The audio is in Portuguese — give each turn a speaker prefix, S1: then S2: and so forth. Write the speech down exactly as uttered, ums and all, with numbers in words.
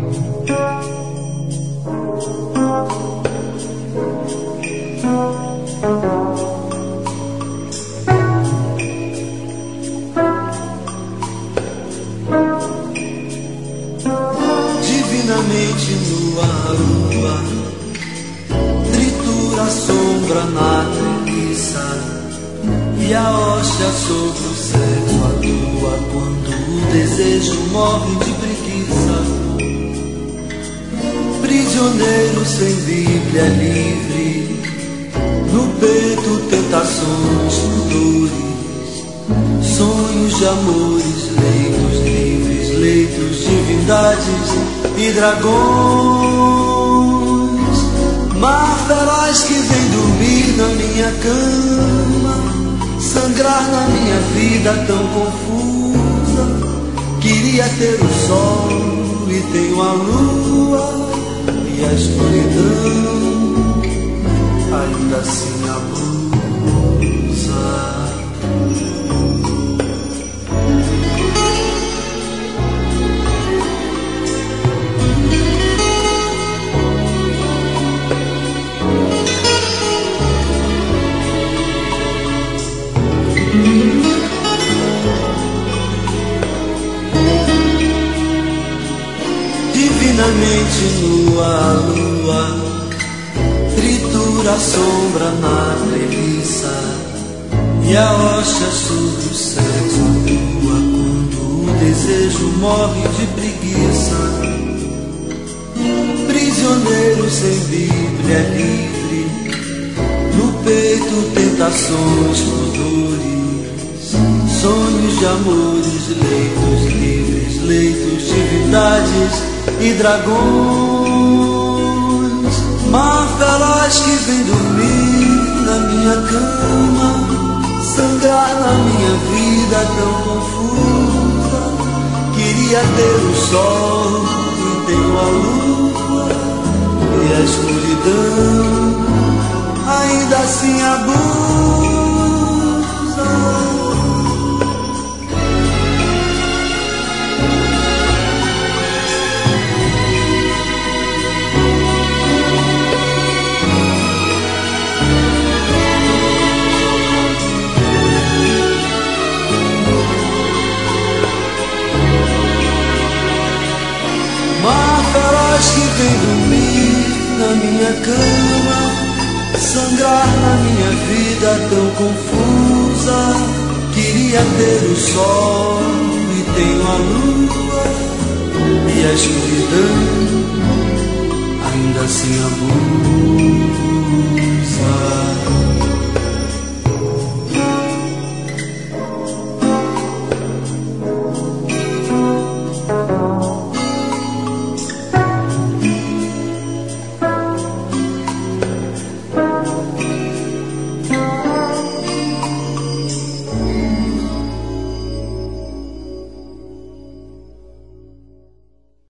S1: Divinamente nua a lua tritura a sombra na treliça, e a hóstia sobre o sexo atua quando o desejo morre de preguiça. Prisioneiro sem Bíblia livre, no peito tentações, dores, sonhos de amores, leitos livres, leitos, divindades e dragões. Mar feroz que vem dormir na minha cama, sangrar na minha vida tão confusa. Queria ter o sol e tenho a lua, e a escuridão ainda assim abusa. Divinamente nua a lua tritura a sombra na treliça, e a hóstia sobre o sexo atua quando o desejo morre de preguiça. Prisioneiro sem Bíblia livre, no peito tentações, dores, sonhos de amores, leitos livres, leitos, divindades e dragões. Mar feroz que vem dormir na minha cama, sangrar na minha vida tão confusa. Queria ter o sol e tenho a lua, e a escuridão ainda assim abusa. Mar feroz que vem dormir na minha cama, sangrar na minha vida tão confusa. Queria ter o sol e tenho a lua, e a escuridão ainda assim abusa.